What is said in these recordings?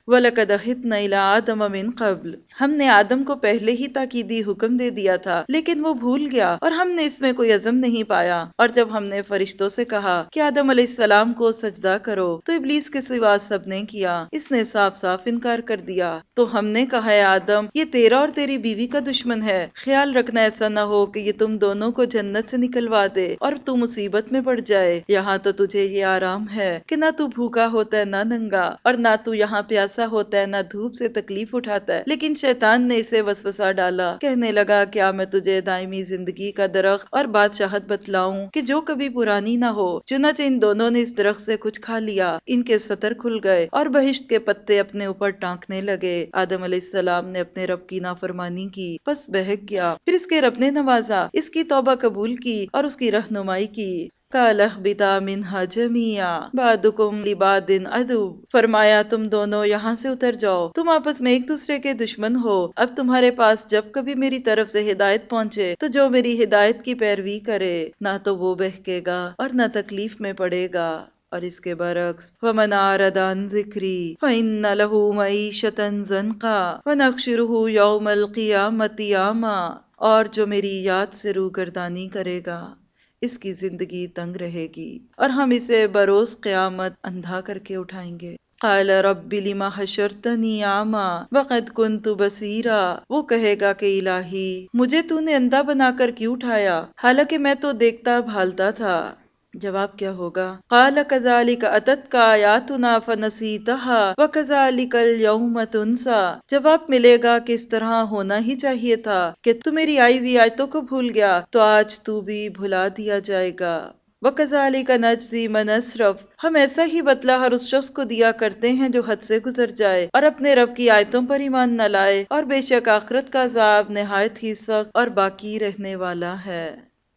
وَلَقَدْ أَخِذْنَا إِلَىٰ آدَمَ مِن قَبْلُ، ہم نے آدم کو پہلے ہی تاکیدی حکم دے دیا تھا لیکن وہ بھول گیا اور ہم نے اس میں کوئی عزم نہیں پایا۔ اور جب ہم نے فرشتوں سے کہا کہ آدم علیہ السلام کو سجدہ کرو تو ابلیس کے سوا سب نے کیا، اس نے صاف صاف انکار کر دیا۔ تو ہم نے کہا ہے آدم یہ تیرا اور تیری بیوی کا دشمن ہے، خیال رکھنا ایسا نہ ہو کہ یہ تم دونوں کو جنت سے نکلوا دے اور تو مصیبت میں پڑ جائے۔ یہاں تو تجھے یہ آرام ہے کہ نہ تو بھوکا ہوتا ہے نہ ننگا، اور نہ تو یہاں پیاسا ہوتا ہے نہ دھوپ سے تکلیف اٹھاتا ہے۔ لیکن شیطان نے اسے وسوسہ ڈالا، کہنے لگا کیا میں تجھے دائمی زندگی کا درخت اور بادشاہت بتلاؤں کہ جو کبھی پرانی نہ ہو؟ چنانچہ ان دونوں نے اس درخت سے کچھ کھا لیا، ان کے ستر کھل گئے اور بہشت کے پتے اپنے اوپر ٹانکنے لگے۔ آدم علیہ السلام نے اپنے رب کی نافرمانی کی، پس بہک گیا۔ پھر اس کے رب نے نوازا، اس کی توبہ قبول کی اور اس کی رہنمائی کی۔ قَالَ اهْبِطَا مِنْهَا جَمِيعًا بَعْضُكُمْ لِبَعْضٍ عَدُوٌّ، فرمایا تم دونوں یہاں سے اتر جاؤ، تم آپس میں ایک دوسرے کے دشمن ہو۔ اب تمہارے پاس جب کبھی میری طرف سے ہدایت پہنچے تو جو میری ہدایت کی پیروی کرے نہ تو وہ بہکے گا اور نہ تکلیف میں پڑے گا، اور اس کے برعکس وَمَنْ أَعْرَضَ عَنْ ذِكْرِي فَإِنَّ لَهُ مَعِيشَةً ضَنْكًا وَنَحْشُرُهُ يَوْمَ الْقِيَامَةِ أَعْمَىٰ، اور جو میری یاد سے روگردانی کرے گا اس کی زندگی تنگ رہے گی اور ہم اسے بروز قیامت اندھا کر کے اٹھائیں گے۔ قال رب لما حشرتنی اعمیٰ وقد كنت بصیرا، وہ کہے گا کہ الہی مجھے تو نے اندھا بنا کر کیوں اٹھایا حالانکہ میں تو دیکھتا بھالتا تھا۔ جواب کیا ہوگا؟ قال كذلك اتتك آیاتنا فنسیتها وكذلك اليوم تنسى، جواب ملے گا کہ اس طرح ہونا ہی چاہیے تھا کہ تو میری آئی ہوئی آیتوں کو بھول گیا تو آج تو بھی بھلا دیا جائے گا۔ وَكَذَلِكَ نَجْزِي مَنْ أَسْرَفَ، ہم ایسا ہی بدلہ ہر اس شخص کو دیا کرتے ہیں جو حد سے گزر جائے اور اپنے رب کی آیتوں پر ایمان نہ لائے، اور بے شک آخرت کا عذاب نہایت ہی سخت اور باقی رہنے والا ہے۔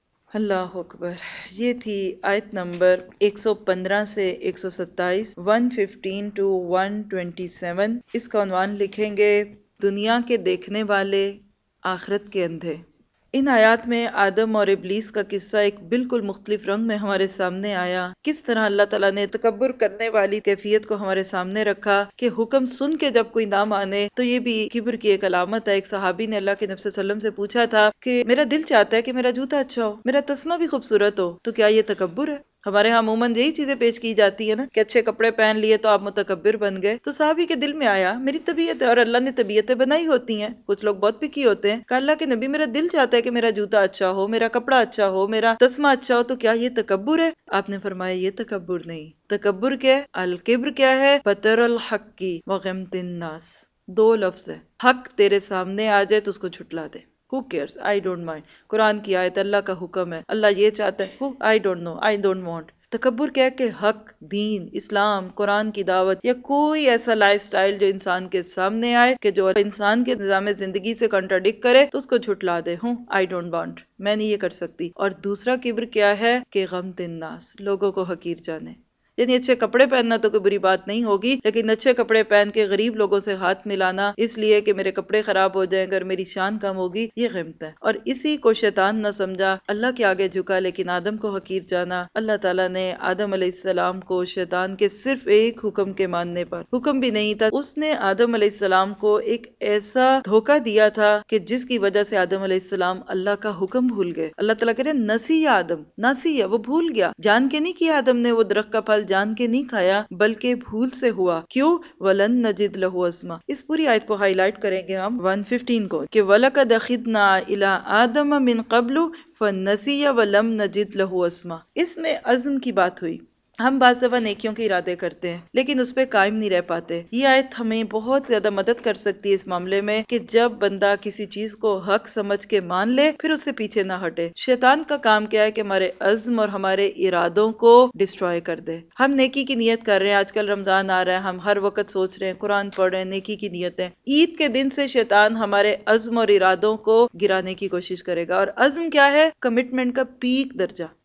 اللہ اکبر۔ یہ تھی آیت نمبر 115 سے 127، 115 to 127۔ اس کا عنوان لکھیں گے دنیا کے دیکھنے والے، آخرت کے اندھے۔ ان آیات میں آدم اور ابلیس کا قصہ ایک بالکل مختلف رنگ میں ہمارے سامنے آیا۔ کس طرح اللہ تعالیٰ نے تکبر کرنے والی کیفیت کو ہمارے سامنے رکھا کہ حکم سن کے جب کوئی نہ مانے تو یہ بھی کبر کی ایک علامت ہے۔ ایک صحابی نے اللہ کے نبی صلی اللہ علیہ وسلم سے پوچھا تھا کہ میرا دل چاہتا ہے کہ میرا جوتا اچھا ہو، میرا تسمہ بھی خوبصورت ہو، تو کیا یہ تکبر ہے؟ ہمارے ہاں عموماً یہی چیزیں پیش کی جاتی ہے نا کہ اچھے کپڑے پہن لیے تو آپ متکبر بن گئے۔ تو صحابی کے دل میں آیا میری طبیعت ہے اور اللہ نے طبیعتیں بنائی ہوتی ہیں، کچھ لوگ بہت پکی ہوتے ہیں، کہا اللہ کے نبی میرا دل چاہتا ہے کہ میرا جوتا اچھا ہو، میرا کپڑا اچھا ہو، میرا تسمہ اچھا ہو، تو کیا یہ تکبر ہے؟ آپ نے فرمایا یہ تکبر نہیں۔ تکبر کیا ہے؟ الکبر کیا ہے؟ بطر الحق کی وغمت الناس، دو لفظ ہے۔ حق تیرے سامنے آ جائے تو اس کو جھٹلا دے، Who cares? I don't mind۔ قرآن کی آیت، اللہ کا حکم ہے، اللہ یہ چاہتا ہے، I don't know, I don't want۔ تکبر کیا ہے کہ حق، دین، اسلام، قرآن کی دعوت یا کوئی ایسا لائف سٹائل جو انسان کے سامنے آئے کہ جو انسان کے نظام زندگی سے کنٹراڈکٹ کرے تو اس کو جھٹلا دے، I don't want، میں نہیں یہ کر سکتی۔ اور دوسرا کبر کیا ہے کہ غمت الناس، لوگوں کو حقیر جانے۔ یعنی اچھے کپڑے پہننا تو کوئی بری بات نہیں ہوگی، لیکن اچھے کپڑے پہن کے غریب لوگوں سے ہاتھ ملانا اس لیے کہ میرے کپڑے خراب ہو جائیں، اگر میری شان کم ہوگی، یہ غمت ہے۔ اور اسی کو شیطان نہ سمجھا، اللہ کے آگے جھکا لیکن آدم کو حقیر جانا۔ اللہ تعالیٰ نے آدم علیہ السلام کو شیطان کے صرف ایک حکم کے ماننے پر، حکم بھی نہیں تھا، اس نے آدم علیہ السلام کو ایک ایسا دھوکہ دیا تھا کہ جس کی وجہ سے آدم علیہ السلام اللہ کا حکم بھول گئے۔ اللہ تعالیٰ کہہ رہے نسی آدم، نسی ہے، وہ بھول گیا، جان کے نہیں کیا آدم نے وہ درخت کا پھل جان کے نہیں کھایا بلکہ بھول سے ہوا۔ کیوں؟ وَلَن نَجِدْ لَهُ عَزْمًا۔ اس پوری آیت کو ہائی لائٹ کریں گے ہم 115 کو کہ وَلَقَدْ أَخِذْنَا إِلَىٰ آدَمَ مِن قَبْلُ فَنَسِيَ وَلَمْ نَجِدْ لَهُ عَزْمًا۔ اس میں عزم کی بات ہوئی۔ ہم بعض دفعہ نیکیوں کے ارادے کرتے ہیں لیکن اس پہ قائم نہیں رہ پاتے۔ یہ آیت ہمیں بہت زیادہ مدد کر سکتی ہے اس معاملے میں کہ جب بندہ کسی چیز کو حق سمجھ کے مان لے پھر اس سے پیچھے نہ ہٹے۔ شیطان کا کام کیا ہے کہ ہمارے عزم اور ہمارے ارادوں کو ڈسٹروائے کر دے۔ ہم نیکی کی نیت کر رہے ہیں، آج کل رمضان آ رہا ہے، ہم ہر وقت سوچ رہے ہیں، قرآن پڑھ رہے ہیں، نیکی کی نیتیں، عید کے دن سے شیطان ہمارے عزم اور ارادوں کو گرانے کی کوشش کرے گا۔ اور عزم کیا ہے؟ کمٹمنٹ کا پیک درجہ۔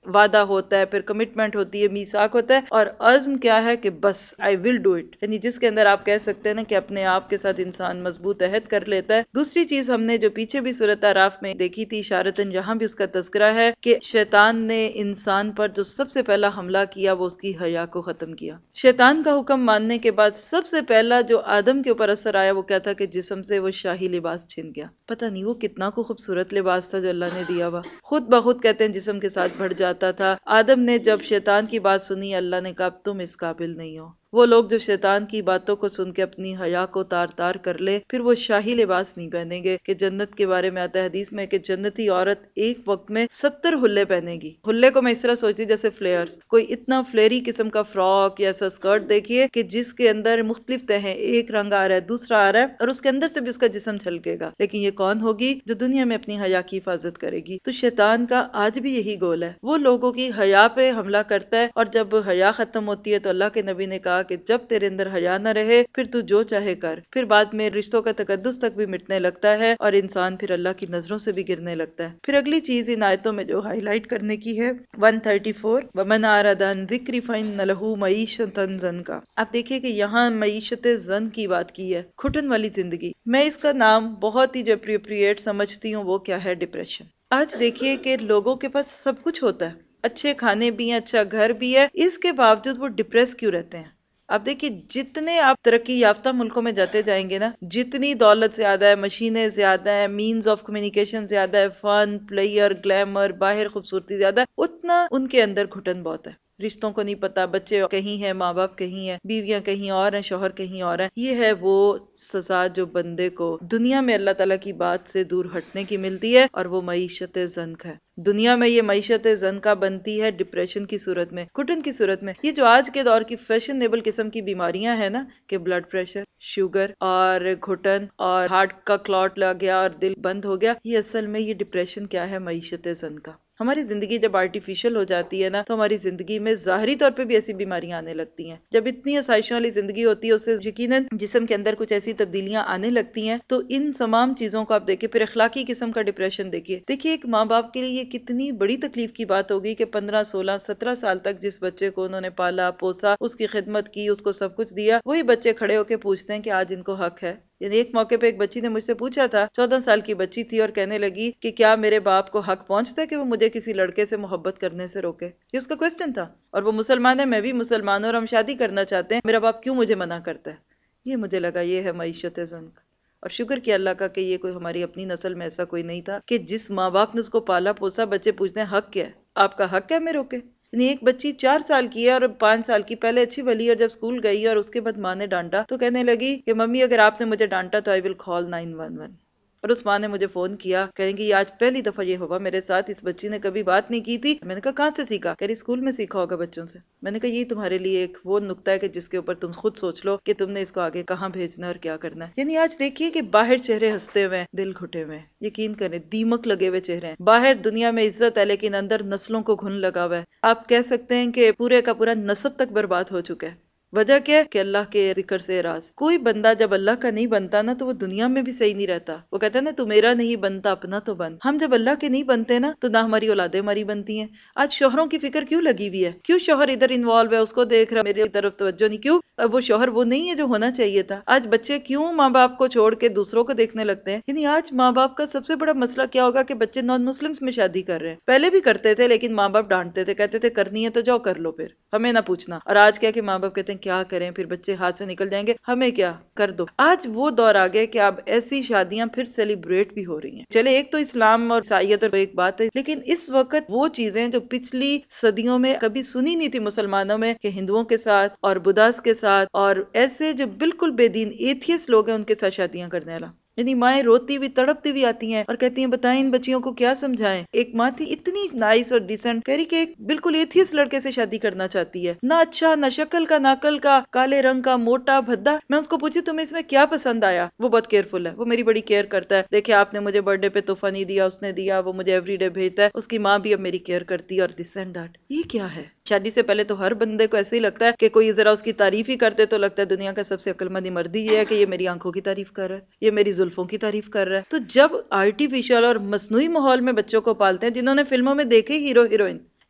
وعدہ ہوتا ہے، پھر کمٹمنٹ ہوتی ہے، میثاق ہوتا ہے، اور عزم کیا ہے کہ بس آئی ول ڈو اٹ، یعنی جس کے اندر آپ کہہ سکتے ہیں نا کہ اپنے آپ کے ساتھ انسان مضبوط عہد کر لیتا ہے۔ دوسری چیز ہم نے جو پیچھے بھی سورۃ اعراف میں دیکھی تھی اشارتاً، جہاں بھی اس کا تذکرہ ہے کہ شیطان نے انسان پر جو سب سے پہلا حملہ کیا وہ اس کی حیا کو ختم کیا۔ شیطان کا حکم ماننے کے بعد سب سے پہلا جو آدم کے اوپر اثر آیا وہ کیا تھا کہ جسم سے وہ شاہی لباس چھن گیا۔ پتہ نہیں وہ کتنا کو خوبصورت لباس تھا جو اللہ نے دیا ہوا، خود بخود کہتے ہیں جسم کے ساتھ بڑھ جاتا تھا۔ آدم نے جب شیطان کی بات سنی، اللہ نے کہا تم اس قابل نہیں ہو۔ وہ لوگ جو شیطان کی باتوں کو سن کے اپنی حیا کو تار تار کر لے، پھر وہ شاہی لباس نہیں پہنیں گے، کہ جنت کے بارے میں آتا ہے حدیث میں کہ جنتی عورت ایک وقت میں 70 حلے پہنے گی۔ حلے کو میں اس طرح سوچتی جیسے فلیئرز، کوئی اتنا فلیری قسم کا فراک یا ایسا اسکرٹ دیکھیے کہ جس کے اندر مختلف تہیں، ایک رنگ آ رہا ہے، دوسرا آ رہا ہے، اور اس کے اندر سے بھی اس کا جسم چھلکے گا، لیکن یہ کون ہوگی جو دنیا میں اپنی حیا کی حفاظت کرے گی۔ تو شیطان کا آج بھی یہی گول ہے، وہ لوگوں کی حیا پہ حملہ کرتا ہے، اور جب حیا ختم ہوتی ہے تو اللہ کے نبی نے کہا کہ جب تیرے اندر حیا نہ رہے پھر تو جو چاہے کر، پھر بعد میں رشتوں کا تقدس تک بھی مٹنے لگتا ہے اور انسان پھر اللہ کی نظروں سے بھی گرنے لگتا ہے۔ پھر اگلی چیز ان آیتوں میں جو ہائی لائٹ کرنے کی ہے 134 وَمَنْ أَعْرَضَ عَنْ ذِكْرِي فَإِنَّ لَهُ مَعِيشَةً ضَنْكَ۔ آپ دیکھیے کہ یہاں معیشت زن کی بات کی ہے، گھٹن والی زندگی۔ میں اس کا نام بہت ہی جو اپریپریٹ سمجھتی ہوں وہ کیا ہے، ڈپریشن۔ آج دیکھیے کہ لوگوں کے پاس سب کچھ ہوتا ہے، اچھے کھانے بھی ہیں، اچھا گھر بھی ہے، اس کے باوجود وہ ڈپریس کیوں رہتے ہیں؟ اب دیکھیے جتنے آپ ترقی یافتہ ملکوں میں جاتے جائیں گے نا، جتنی دولت زیادہ ہے، مشینیں زیادہ ہیں، مینز آف کمیونیکیشن زیادہ ہے، فن، پلیئر، گلیمر، باہر خوبصورتی زیادہ ہے، اتنا ان کے اندر گھٹن بہت ہے۔ رشتوں کو نہیں پتا، بچے کہیں ہیں، ماں باپ کہیں ہیں، بیویاں کہیں اور ہیں، شوہر کہیں اور ہیں۔ یہ ہے وہ سزا جو بندے کو دنیا میں اللہ تعالیٰ کی بات سے دور ہٹنے کی ملتی ہے، اور وہ معیشت زنک ہے۔ دنیا میں یہ معیشت زنکا بنتی ہے ڈپریشن کی صورت میں، گھٹن کی صورت میں۔ یہ جو آج کے دور کی فیشنیبل قسم کی بیماریاں ہیں نا، کہ بلڈ پریشر، شوگر اور گھٹن اور ہارٹ کا کلاٹ لگ گیا اور دل بند ہو گیا، یہ اصل میں یہ ڈپریشن کیا ہے، معیشت زنکا۔ ہماری زندگی جب آرٹیفیشل ہو جاتی ہے نا تو ہماری زندگی میں ظاہری طور پہ بھی ایسی بیماریاں آنے لگتی ہیں۔ جب اتنی آسائشوں والی زندگی ہوتی ہے، اس سے یقیناً جسم کے اندر کچھ ایسی تبدیلیاں آنے لگتی ہیں۔ تو ان تمام چیزوں کو آپ دیکھیں، پھر اخلاقی قسم کا ڈپریشن دیکھیے۔ دیکھیے ایک ماں باپ کے لیے یہ کتنی بڑی تکلیف کی بات ہوگی کہ 15 16 17 سال تک جس بچے کو انہوں نے پالا پوسا، اس کی خدمت کی، اس کو سب کچھ دیا، وہی بچے کھڑے ہو کے پوچھتے ہیں کہ آج ان کو حق ہے۔ یعنی ایک موقع پہ ایک بچی نے مجھ سے پوچھا تھا، 14 سال کی بچی تھی، اور کہنے لگی کہ کیا میرے باپ کو حق پہنچتا ہے کہ وہ مجھے کسی لڑکے سے محبت کرنے سے روکے؟ یہ اس کا کوسچن تھا، اور وہ مسلمان ہے، میں بھی مسلمان ہوں، اور ہم شادی کرنا چاہتے ہیں، میرا باپ کیوں مجھے منع کرتا ہے؟ یہ مجھے لگا یہ ہے معیشت زنک۔ اور شکر کیا اللہ کا کہ یہ کوئی ہماری اپنی نسل میں ایسا کوئی نہیں تھا کہ جس ماں باپ نے اس کو پالا پوسا، بچے پوچھتے ہیں حق کیا ہے، آپ کا حق ہے میں روکے؟ یعنی ایک بچی 4 سال کی ہے اور 5 سال کی، پہلے اچھی بھلی، اور جب اسکول گئی اور اس کے بعد ماں نے ڈانٹا تو کہنے لگی کہ ممی اگر آپ نے مجھے ڈانٹا تو آئی ول کال 911۔ اور اس ماں نے مجھے فون کیا، کہیں گی آج پہلی دفعہ یہ ہوا میرے ساتھ، اس بچی نے کبھی بات نہیں کی تھی۔ میں نے کہا کہاں سے سیکھا؟ کہہ رہی اسکول میں سیکھا ہوگا بچوں سے۔ میں نے کہا یہ تمہارے لیے ایک وہ نقطہ ہے کہ جس کے اوپر تم خود سوچ لو کہ تم نے اس کو آگے کہاں بھیجنا ہے اور کیا کرنا ہے۔ یعنی آج دیکھیے کہ باہر چہرے ہنستے ہوئے، دل گھٹے ہوئے، یقین کریں دیمک لگے ہوئے چہرے ہیں۔ باہر دنیا میں عزت ہے لیکن اندر نسلوں کو گھن لگا ہوا ہے۔ آپ کہہ سکتے ہیں کہ پورے کا پورا نسب تک برباد ہو چکا ہے۔ وجہ کیا ہے کہ اللہ کے ذکر سے اراض۔ کوئی بندہ جب اللہ کا نہیں بنتا نا تو وہ دنیا میں بھی صحیح نہیں رہتا۔ وہ کہتا ہے نا تو میرا نہیں بنتا اپنا تو بن۔ ہم جب اللہ کے نہیں بنتے نا تو نہ ہماری اولادیں ہماری بنتی ہیں۔ آج شوہروں کی فکر کیوں لگی ہوئی ہے؟ کیوں شوہر ادھر انوالو ہے، اس کو دیکھ رہا، میری طرف توجہ نہیں؟ کیوں وہ شوہر وہ نہیں ہے جو ہونا چاہیے تھا؟ آج بچے کیوں ماں باپ کو چھوڑ کے دوسروں کو دیکھنے لگتے ہیں؟ یعنی آج ماں باپ کا سب سے بڑا مسئلہ کیا ہوگا کہ بچے نان مسلمس میں شادی کر رہے ہیں۔ پہلے بھی کرتے تھے لیکن ماں باپ ڈانٹتے تھے، کہتے تھے کرنی ہے تو جاؤ کر لو، پھر ہمیں نہ پوچھنا۔ اور آج کیا کہ ماں باپ کہتے ہیں کیا کریں، پھر بچے ہاتھ سے نکل جائیں گے، ہمیں کیا، کر دو۔ آج وہ دور آ گئے کہ اب ایسی شادیاں پھر سیلیبریٹ بھی ہو رہی ہیں۔ چلے ایک تو اسلام اور عیسائیت اور ایک بات ہے، لیکن اس وقت وہ چیزیں جو پچھلی صدیوں میں کبھی سنی نہیں تھی مسلمانوں میں، کہ ہندوؤں کے ساتھ اور بدھاس کے ساتھ اور ایسے جو بالکل بے دین ایتھیسٹ لوگ ہیں ان کے ساتھ شادیاں کرنے والا۔ یعنی مائیں روتی ہوئی تڑپتی ہوئی آتی ہیں اور کہتی ہیں بتائیں ان بچیوں کو کیا سمجھائیں۔ ایک ماں تھی اتنی نائس اور ڈیسنٹ، کہہ رہی کہ ایک بالکل ایتھیسٹ لڑکے سے شادی کرنا چاہتی ہے، نہ اچھا نہ شکل کا نہ عقل کا، کالے رنگ کا، موٹا بھدا۔ میں اس کو پوچھی تمہیں اس میں کیا پسند آیا؟ وہ بہت کیئرفل ہے، وہ میری بڑی کیئر کرتا ہے، دیکھیں آپ نے مجھے برتھ ڈے پہ تحفہ نہیں دیا، اس نے دیا، وہ مجھے ایوری ڈے بھیجتا ہے، اس کی ماں بھی اب میری کیئر کرتی ہے اور دس اینڈ دیٹ۔ یہ کیا ہے؟ شادی سے پہلے تو ہر بندے کو ایسے ہی لگتا ہے کہ کوئی ذرا اس کی تعریف ہی کرتے تو لگتا ہے دنیا کا سب سے عقل مند مرد ہی یہ ہے کہ یہ میری آنکھوں کی تعریف کر رہا ہے، یہ میری زلفوں کی تعریف کر رہا ہے۔ تو جب آرٹیفیشل اور مصنوعی ماحول میں بچوں کو پالتے ہیں، جنہوں نے فلموں میں دیکھے ہیرو ہیروئن،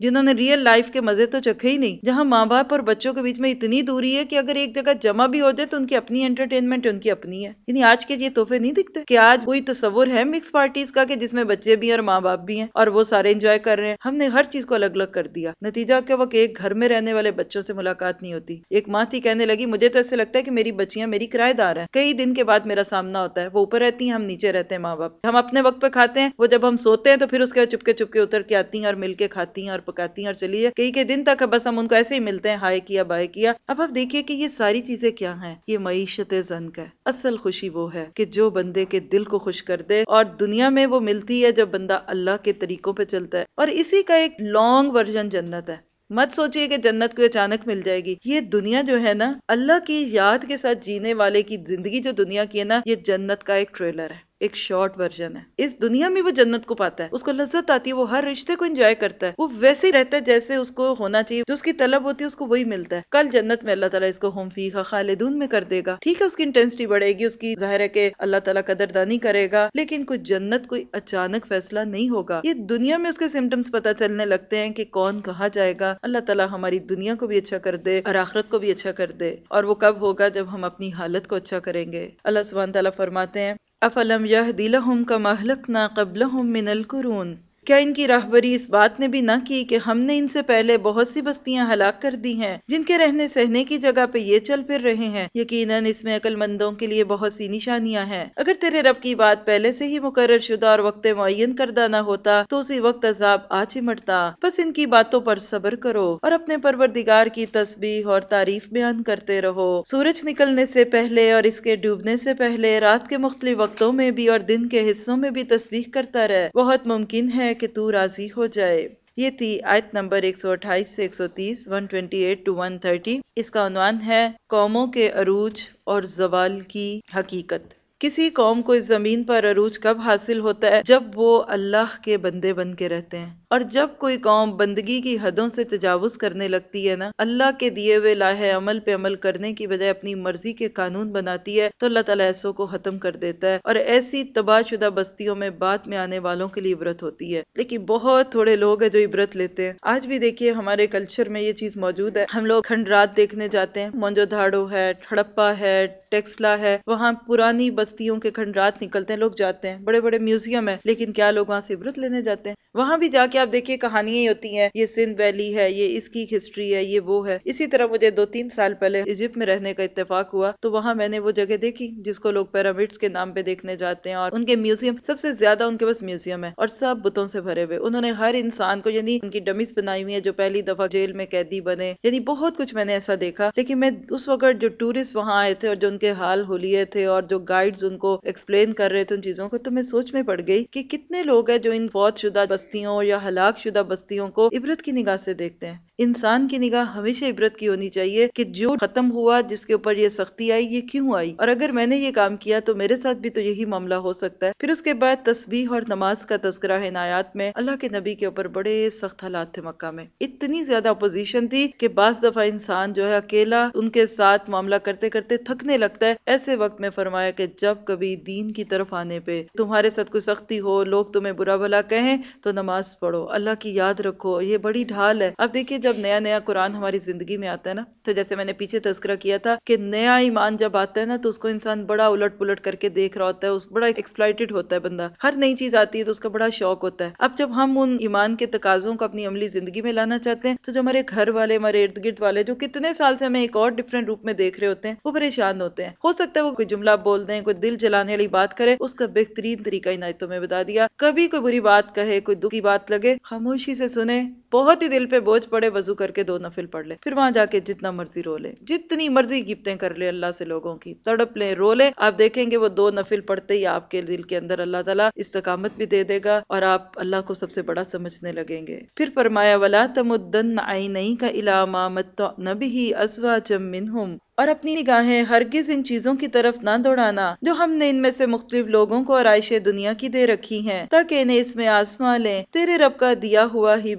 جنہوں نے ریئل لائف کے مزے تو چکھے ہی نہیں، جہاں ماں باپ اور بچوں کے بیچ میں اتنی دوری ہے کہ اگر ایک جگہ جمع بھی ہو جائے تو ان کی اپنی انٹرٹینمنٹ ان کی اپنی ہے۔ یعنی آج کے یہ تحفے نہیں دکھتے کہ آج کوئی تصور ہے مکس پارٹیز کا کہ جس میں بچے بھی ہیں اور ماں باپ بھی ہیں اور وہ سارے انجوائے کر رہے ہیں۔ ہم نے ہر چیز کو الگ الگ کر دیا، نتیجہ کہ وہ ایک گھر میں رہنے والے بچوں سے ملاقات نہیں ہوتی۔ ایک ماں تھی کہنے لگی مجھے تو ایسے لگتا ہے کہ میری بچیاں میری کرایہ دار ہیں، کئی دن کے بعد میرا سامنا ہوتا ہے، وہ اوپر رہتی ہیں ہم نیچے رہتے ہیں ماں باپ، ہم اپنے وقت پہ کھاتے ہیں، وہ جب ہم سوتے ہیں تو پھر اس کے بعد چپکے چپکے اتر کے آتی ہیں اور مل کے کھاتی ہیں اور پکاتی ہیں اور چلیے کئی کے دن تک بس ہم ان کو ایسے ہی ملتے ہیں، ہائے کیا بائے کیا۔ اب آپ دیکھیے کہ یہ ساری چیزیں کیا ہیں، یہ معیشت زنک ہے۔ اصل خوشی وہ ہے کہ جو بندے کے دل کو خوش کر دے، اور دنیا میں وہ ملتی ہے جب بندہ اللہ کے طریقوں پہ چلتا ہے، اور اسی کا ایک لانگ ورژن جنت ہے۔ مت سوچئے کہ جنت کو اچانک مل جائے گی، یہ دنیا جو ہے نا اللہ کی یاد کے ساتھ جینے والے کی زندگی جو دنیا کی ہے نا، یہ جنت کا ایک ٹریلر ہے، ایک شارٹ ورژن ہے۔ اس دنیا میں وہ جنت کو پاتا ہے، اس کو لذت آتی ہے، وہ ہر رشتے کو انجوائے کرتا ہے، وہ ویسے ہی رہتا ہے جیسے اس کو ہونا چاہیے، جو اس کی طلب ہوتی ہے اس کو وہی ملتا ہے۔ کل جنت میں اللہ تعالیٰ اس کو ہم فیہا خالدون میں کر دے گا، ٹھیک ہے اس کی انٹینسٹی بڑھے گی، اس کی ظاہر ہے کہ اللہ تعالیٰ قدردانی کرے گا، لیکن کوئی جنت کوئی اچانک فیصلہ نہیں ہوگا۔ یہ دنیا میں اس کے سمٹمز پتہ چلنے لگتے ہیں کہ کون کہاں جائے گا۔ اللہ تعالیٰ ہماری دنیا کو بھی اچھا کر دے اور آخرت کو بھی اچھا کر دے، اور وہ کب ہوگا جب ہم اپنی حالت کو اچھا کریں گے۔ اللہ سبحانہ تعالیٰ فرماتے ہیں افلم یہد لہم کما اہلکنا قبلہم من القرون، کیا ان کی راہبری اس بات نے بھی نہ کی کہ ہم نے ان سے پہلے بہت سی بستیاں ہلاک کر دی ہیں جن کے رہنے سہنے کی جگہ پہ یہ چل پھر رہے ہیں، یقیناً اس میں عقل مندوں کے لیے بہت سی نشانیاں ہیں۔ اگر تیرے رب کی بات پہلے سے ہی مقرر شدہ اور وقت معین کردہ نہ ہوتا تو اسی وقت عذاب آ چمٹتا۔ بس ان کی باتوں پر صبر کرو اور اپنے پروردگار کی تسبیح اور تعریف بیان کرتے رہو۔ سورج نکلنے سے پہلے اور اس کے ڈوبنے سے پہلے رات کے مختلف وقتوں میں بھی اور دن کے حصوں میں بھی تسبیح کرتا رہ، بہت ممکن ہے کہ تو راضی ہو جائے۔ یہ تھی آیت نمبر 128 سے 130، 128 to 130۔ اس کا عنوان ہے قوموں کے عروج اور زوال کی حقیقت۔ کسی قوم کو اس زمین پر عروج کب حاصل ہوتا ہے؟ جب وہ اللہ کے بندے بن کے رہتے ہیں، اور جب کوئی قوم بندگی کی حدوں سے تجاوز کرنے لگتی ہے نا، اللہ کے دیے ہوئے لاہے عمل پہ عمل کرنے کی بجائے اپنی مرضی کے قانون بناتی ہے، تو اللہ تعالیٰ ایسوں کو ختم کر دیتا ہے، اور ایسی تباہ شدہ بستیوں میں بعد میں آنے والوں کے لیے عبرت ہوتی ہے۔ لیکن بہت تھوڑے لوگ ہیں جو عبرت لیتے ہیں۔ آج بھی دیکھیے ہمارے کلچر میں یہ چیز موجود ہے، ہم لوگ کھنڈرات دیکھنے جاتے ہیں، مونجو دھاڑو ہے، ہڑپا ہے، ٹیکسلا ہے، وہاں پرانی بستیوں کے کھنڈرات نکلتے ہیں، لوگ جاتے ہیں، بڑے بڑے میوزیم ہیں، لیکن کیا لوگ وہاں سے عبرت لینے جاتے ہیں؟ وہاں بھی جا کے آپ دیکھیے کہانیاں ہی ہوتی ہیں، یہ سندھ ویلی ہے، یہ اس کی ہسٹری ہے، یہ وہ ہے۔ اسی طرح مجھے 2-3 سال پہلے ایجپٹ میں رہنے کا اتفاق ہوا، تو وہاں میں نے وہ جگہ دیکھی جس کو لوگ پیرامڈس کے نام پہ دیکھنے جاتے ہیں، اور ان کے میوزیم سب سے زیادہ ان کے پاس میوزیم ہے، اور سب بتوں سے بھرے ہوئے۔ انہوں نے ہر انسان کو، یعنی ان کی ڈمیز بنائی ہوئی ہیں جو پہلی دفعہ جیل میں قیدی بنے، یعنی بہت کچھ میں نے ایسا دیکھا۔ لیکن میں اس وقت جو ٹورسٹ وہاں آئے تھے اور جو ان کے حال حلیے تھے اور جو گائیڈز ان کو ایکسپلین کر رہے تھے ان چیزوں کو، تو میں سوچ میں پڑ گئی کہ کتنے لوگ ہیں جو ان فوت شدہ بستیوں یا ہلاک شدہ بستیوں کو عبرت کی نگاہ سے دیکھتے ہیں۔ انسان کی نگاہ ہمیشہ عبرت کی ہونی چاہیے کہ جو ختم ہوا، جس کے اوپر یہ سختی آئی، یہ کیوں آئی، اور اگر میں نے یہ کام کیا تو میرے ساتھ بھی تو یہی معاملہ ہو سکتا ہے۔ پھر اس کے بعد تسبیح اور نماز کا تذکرہ ہے ان آیات میں۔ اللہ کے نبی کے اوپر بڑے سخت حالات تھے، مکہ میں اتنی زیادہ اپوزیشن تھی کہ بعض دفعہ انسان جو ہے اکیلا ان کے ساتھ معاملہ کرتے کرتے تھکنے لگتا ہے۔ ایسے وقت میں فرمایا کہ جب کبھی دین کی طرف آنے پہ تمہارے ساتھ کوئی سختی ہو، لوگ تمہیں برا بھلا کہیں، تو نماز پڑھو، اللہ کی یاد رکھو، یہ بڑی ڈھال ہے۔ اب دیکھیے جب نیا نیا قرآن ہماری زندگی میں آتا ہے نا، تو جیسے میں نے پیچھے تذکرہ کیا تھا کہ نیا ایمان جب آتا ہے نا تو اس کو انسان بڑا الٹ پلٹ کر کے دیکھ رہا ہوتا ہے، اس بڑا ایکسپلائٹڈ ہوتا ہے بندہ، ہر نئی چیز آتی ہے تو اس کا بڑا شوق ہوتا ہے۔ اب جب ہم ان ایمان کے تقاضوں کو اپنی عملی زندگی میں لانا چاہتے ہیں تو جو ہمارے گھر والے، ہمارے ارد گرد والے جو کتنے سال سے ہمیں ایک اور ڈفرینٹ روپ میں دیکھ رہے ہوتے ہیں، وہ پریشان ہوتے ہیں۔ ہو سکتا ہے وہ کوئی جملہ بول دیں، کوئی دل جلانے والی بات کرے، اس کا بہترین طریقہ عنایتوں میں بتا دیا، کبھی کوئی بری بات کہے، کوئی دکھ کی بات لگے، خاموشی سے سنے، بہت ہی دل پہ بوجھ پڑے، وضو کر کے 2 نفل پڑھ لے، پھر وہاں جا کے جتنا مرضی رو لے، جتنی مرضی غیبتیں کر لے اللہ سے، لوگوں کی تڑپ لے، رو لے، آپ دیکھیں گے وہ 2 نفل پڑھتے ہی آپ کے دل کے اندر اللہ تعالیٰ استقامت بھی دے دے گا اور آپ اللہ کو سب سے بڑا سمجھنے لگیں گے۔ پھر فرمایا وَلَا تَمُدَّنَّ عَيْنَيْكَ إِلَىٰ مَا مَتَّعْنَا بِهِ أَزْوَاجًا مِّنْهُمْ، اور اپنی نگاہیں ہرگز ان چیزوں کی طرف نہ دوڑانا جو ہم نے ان میں سے مختلف لوگوں کو آرائش دنیا کی دے رکھی ہیں، تاکہ انہیں اس میں آزما لیں، تیرے رب کا دیا ہوا ہی بہتر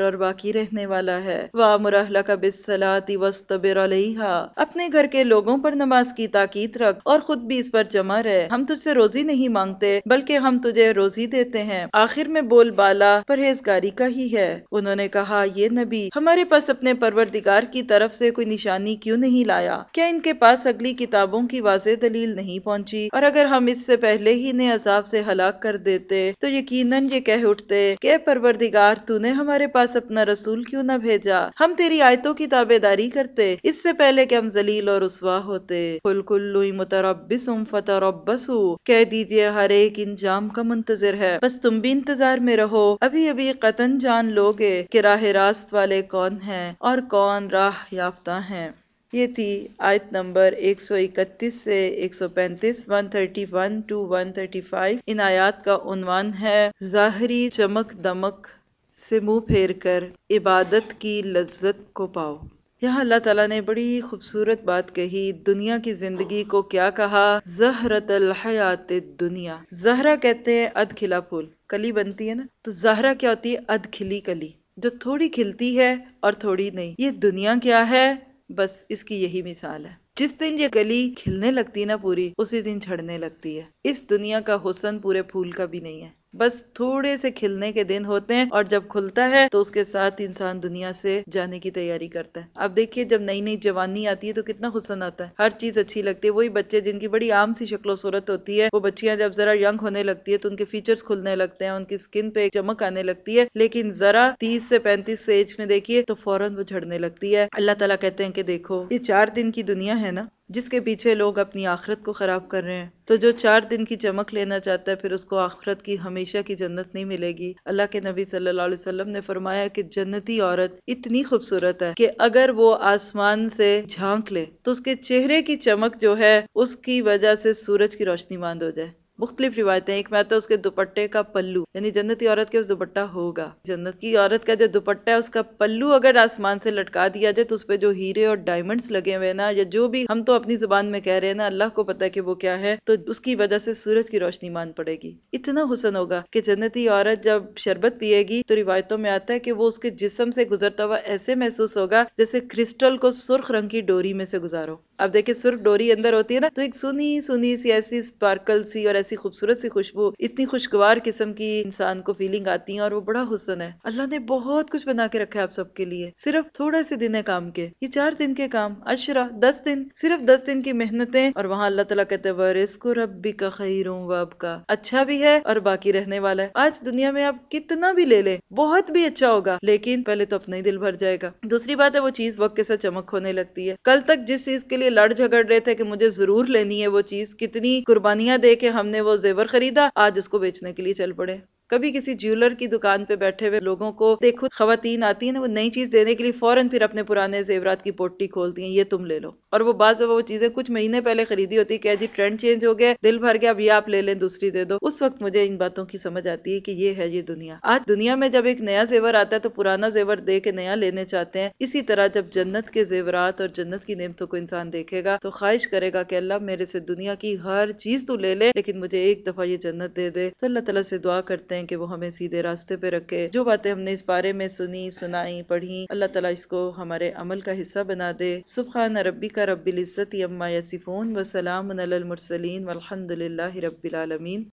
اور باقی رہنے والا ہے۔ وَأْمُرْ أَهْلَكَ بِالصَّلَاةِ وَاصْطَبِرْ عَلَيْهَا، اپنے گھر کے لوگوں پر نماز کی تاکید رکھ اور خود بھی اس پر جمع رہ۔ ہم تجھ سے روزی نہیں مانگتے بلکہ ہم تجھے روزی دیتے ہیں، آخر میں بول بالا پرہیزگاری کا ہی ہے۔ انہوں نے کہا، یہ نبی ہمارے پاس اپنے پروردگار کی طرف سے کوئی نشانی کیوں نہیں لایا؟ کیا ان کے پاس اگلی کتابوں کی واضح دلیل نہیں پہنچی؟ اور اگر ہم اس سے پہلے ہی انہیں عذاب سے ہلاک کر دیتے تو یقیناً یہ کہہ اٹھتے کہ اے پروردگار تو نے ہمارے پاس اپنا رسول کیوں نہ بھیجا، ہم تیری آیتوں کی تابعداری کرتے اس سے پہلے کہ ہم ذلیل اور رسوا ہوتے۔ قُلْ كُلٌّ مُتَرَبِّصٌ فَتَرَبَّصُوا، کہہ دیجئے ہر ایک انجام کا منتظر ہے، بس تم بھی انتظار میں رہو، ابھی ابھی قطعاً جان لوگے کہ راہ راست والے کون ہیں اور کون راہ یافتہ ہیں۔ یہ تھی آیت نمبر 131 سے 135، 131 to 135۔ ان آیات کا عنوان ہے ظاہری چمک دمک سے منہ پھیر کر عبادت کی لذت کو پاؤ۔ یہاں اللہ تعالیٰ نے بڑی خوبصورت بات کہی، دنیا کی زندگی کو کیا کہا؟ زہرۃ الحیات الدنیا۔ زہرہ کہتے ہیں ادھ کھلا پھول، کلی بنتی ہے نا، تو زہرہ کیا ہوتی ہے؟ ادھ کھلی کلی، جو تھوڑی کھلتی ہے اور تھوڑی نہیں۔ یہ دنیا کیا ہے؟ بس اس کی یہی مثال ہے۔ جس دن یہ کلی کھلنے لگتی نا پوری، اسی دن جھڑنے لگتی ہے۔ اس دنیا کا حسن پورے پھول کا بھی نہیں ہے، بس تھوڑے سے کھلنے کے دن ہوتے ہیں، اور جب کھلتا ہے تو اس کے ساتھ انسان دنیا سے جانے کی تیاری کرتا ہے۔ اب دیکھیے جب نئی نئی جوانی آتی ہے تو کتنا حسن آتا ہے، ہر چیز اچھی لگتی ہے۔ وہی بچے جن کی بڑی عام سی شکل و صورت ہوتی ہے، وہ بچیاں جب ذرا ینگ ہونے لگتی ہے تو ان کے فیچرز کھلنے لگتے ہیں، ان کی سکن پہ ایک چمک آنے لگتی ہے، لیکن ذرا 30 سے 35 سے ایج میں دیکھیے تو فوراً وہ جھڑنے لگتی ہے۔ اللہ تعالیٰ کہتے ہیں کہ دیکھو یہ 4 دن کی دنیا ہے نا، جس کے پیچھے لوگ اپنی آخرت کو خراب کر رہے ہیں، تو جو 4 دن کی چمک لینا چاہتا ہے پھر اس کو آخرت کی ہمیشہ کی جنت نہیں ملے گی۔ اللہ کے نبی صلی اللہ علیہ وسلم نے فرمایا کہ جنتی عورت اتنی خوبصورت ہے کہ اگر وہ آسمان سے جھانک لے تو اس کے چہرے کی چمک جو ہے اس کی وجہ سے سورج کی روشنی ماند ہو جائے۔ مختلف روایتیں، ایک میں آتا ہے اس کے دوپٹے کا پلو، یعنی جنتی عورت کے اس دوپٹہ ہوگا، جنت کی عورت کا جو دوپٹہ ہے اس کا پلو اگر آسمان سے لٹکا دیا جائے تو اس پہ جو ہیرے اور ڈائمنڈز لگے ہوئے نا، یا جو بھی ہم تو اپنی زبان میں کہہ رہے ہیں نا، اللہ کو پتہ ہے کہ وہ کیا ہے، تو اس کی وجہ سے سورج کی روشنی مان پڑے گی۔ اتنا حسن ہوگا کہ جنتی عورت جب شربت پیے گی تو روایتوں میں آتا ہے کہ وہ اس کے جسم سے گزرتا ہوا ایسے محسوس ہوگا جیسے کرسٹل کو سرخ رنگ کی ڈوری میں سے گزارو۔ اب دیکھیں سرخ ڈوری اندر ہوتی ہے نا، تو ایک سنی سنی سی ایسی سپارکل سی اور ایسی خوبصورت سی خوشبو، اتنی خوشگوار قسم کی انسان کو فیلنگ آتی ہے، اور وہ بڑا حسن ہے۔ اللہ نے بہت کچھ بنا کے رکھا ہے آپ سب کے لیے، صرف تھوڑے سے دن ہے کام کے، یہ 4 دن کے کام، 10 دن، صرف 10 دن کی محنتیں، اور وہاں اللہ تعالیٰ کہتے ہیں وَرِزْقُ رَبِّكَ خَيْرٌ وَأَبْقَىٰ، اچھا بھی ہے اور باقی رہنے والا ہے۔ آج دنیا میں آپ کتنا بھی لے لیں، بہت بھی اچھا ہوگا، لیکن پہلے تو اپنا ہی دل بھر جائے گا۔ دوسری بات ہے وہ چیز وقت کے ساتھ چمک ہونے لگتی ہے۔ کل تک جس چیز کے لیے لڑ جھگڑ رہے تھے کہ مجھے ضرور لینی ہے وہ چیز، کتنی قربانیاں دے کے ہم نے وہ زیور خریدا، آج اس کو بیچنے کے لیے چل پڑے۔ کبھی کسی جیولر کی دکان پہ بیٹھے ہوئے لوگوں کو دیکھو، خواتین آتی ہیں نا، وہ نئی چیز دینے کے لیے فوراً پھر اپنے پرانے زیورات کی پوٹی کھولتی ہیں، یہ تم لے لو، اور وہ بعض وہ چیزیں کچھ مہینے پہلے خریدی ہوتی کہ جی ٹرینڈ چینج ہو گیا، دل بھر گیا، اب یہ آپ لے لیں، دوسری دے دو۔ اس وقت مجھے ان باتوں کی سمجھ آتی ہے کہ یہ ہے یہ دنیا۔ آج دنیا میں جب ایک نیا زیور آتا ہے تو پرانا زیور دے کے نیا لینے چاہتے ہیں، اسی طرح جب جنت کے زیورات اور جنت کی نعمتوں کو انسان دیکھے گا تو خواہش کرے گا کہ اللہ میرے سے دنیا کی ہر چیز تو لے لے، لیکن مجھے ایک دفعہ یہ جنت دے دے۔ تو اللہ تعالیٰ سے دعا کرتے ہیں کہ وہ ہمیں سیدھے راستے پہ رکھے۔ جو باتیں ہم نے اس بارے میں سنی، سنائی، پڑھی، اللہ تعالیٰ اس کو ہمارے عمل کا حصہ بنا دے۔ سبحان ربک رب العزت عما یصفون وسلام علی المرسلین والحمد للہ رب العالمین۔